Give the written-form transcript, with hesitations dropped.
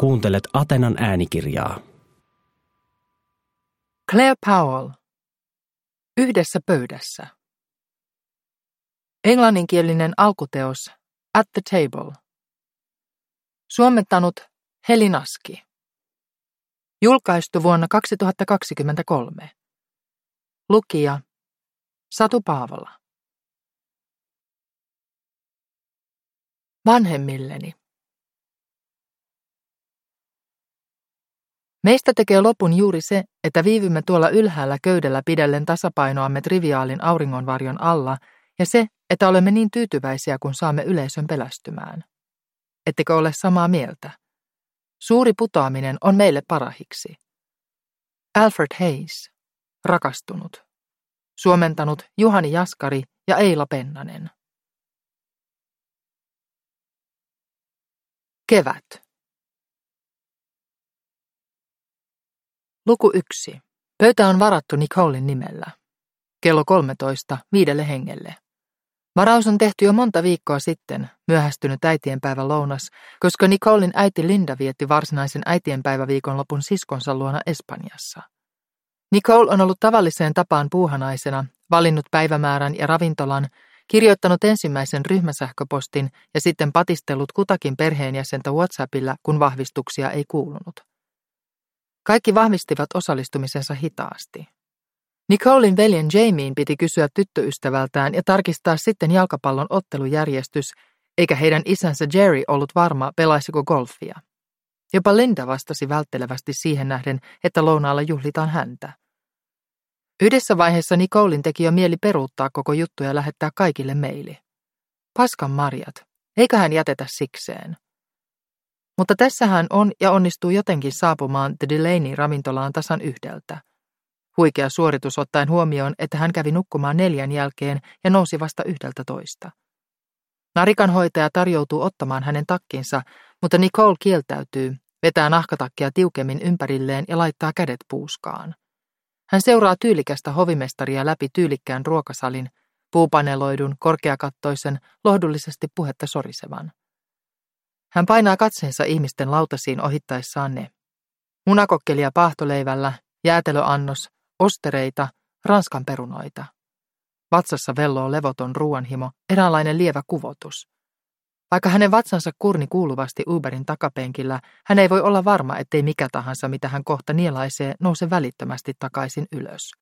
Kuuntelet Atenan äänikirjaa. Claire Powell. Yhdessä pöydässä. Englanninkielinen alkuteos At the Table. Suomentanut Heli Naski. Julkaistu vuonna 2023. Lukija Satu Paavola. Vanhemmilleni. Meistä tekee lopun juuri se, että viivymme tuolla ylhäällä köydellä pidellen tasapainoamme triviaalin auringonvarjon alla, ja se, että olemme niin tyytyväisiä, kun saamme yleisön pelästymään. Ettekö ole samaa mieltä? Suuri putoaminen on meille parahiksi. Alfred Hayes. Rakastunut. Suomentanut Juhani Jaskari ja Eila Pennanen. Kevät. Luku 1. Pöytä on varattu Nicolen nimellä. Kello 13, 5 hengelle. Varaus on tehty jo monta viikkoa sitten, myöhästynyt äitienpäivän lounas, koska Nicolen äiti Linda vietti varsinaisen äitienpäiväviikonlopun siskonsa luona Espanjassa. Nicole on ollut tavalliseen tapaan puuhanaisena, valinnut päivämäärän ja ravintolan, kirjoittanut ensimmäisen ryhmäsähköpostin ja sitten patistellut kutakin perheenjäsentä WhatsAppilla, kun vahvistuksia ei kuulunut. Kaikki vahvistivat osallistumisensa hitaasti. Nicolen veljen Jamien piti kysyä tyttöystävältään ja tarkistaa sitten jalkapallon ottelujärjestys, eikä heidän isänsä Jerry ollut varma, pelaisiko golfia. Jopa Linda vastasi välttelevästi siihen nähden, että lounaalla juhlitaan häntä. Yhdessä vaiheessa Nicolen teki jo mieli peruuttaa koko juttu ja lähettää kaikille meili. Paskan marjat, eiköhän jätetä sikseen. Mutta tässä hän on ja onnistuu jotenkin saapumaan The Delaney-ravintolaan tasan 1. Huikea suoritus ottaen huomioon, että hän kävi nukkumaan 4 jälkeen ja nousi vasta 11. Narikanhoitaja tarjoutuu ottamaan hänen takkinsa, mutta Nicole kieltäytyy, vetää nahkatakkia tiukemmin ympärilleen ja laittaa kädet puuskaan. Hän seuraa tyylikästä hovimestaria läpi tyylikkään ruokasalin, puupaneloidun, korkeakattoisen, lohdullisesti puhetta sorisevan. Hän painaa katseensa ihmisten lautasiin ohittaessaan ne. Munakokkelia paahtoleivällä, jäätelöannos, ostereita, ranskan perunoita. Vatsassa velloo levoton ruoanhimo, eräänlainen lievä kuvotus. Vaikka hänen vatsansa kurni kuuluvasti Uberin takapenkillä, hän ei voi olla varma, ettei mikä tahansa, mitä hän kohta nielaisee, nouse välittömästi takaisin ylös.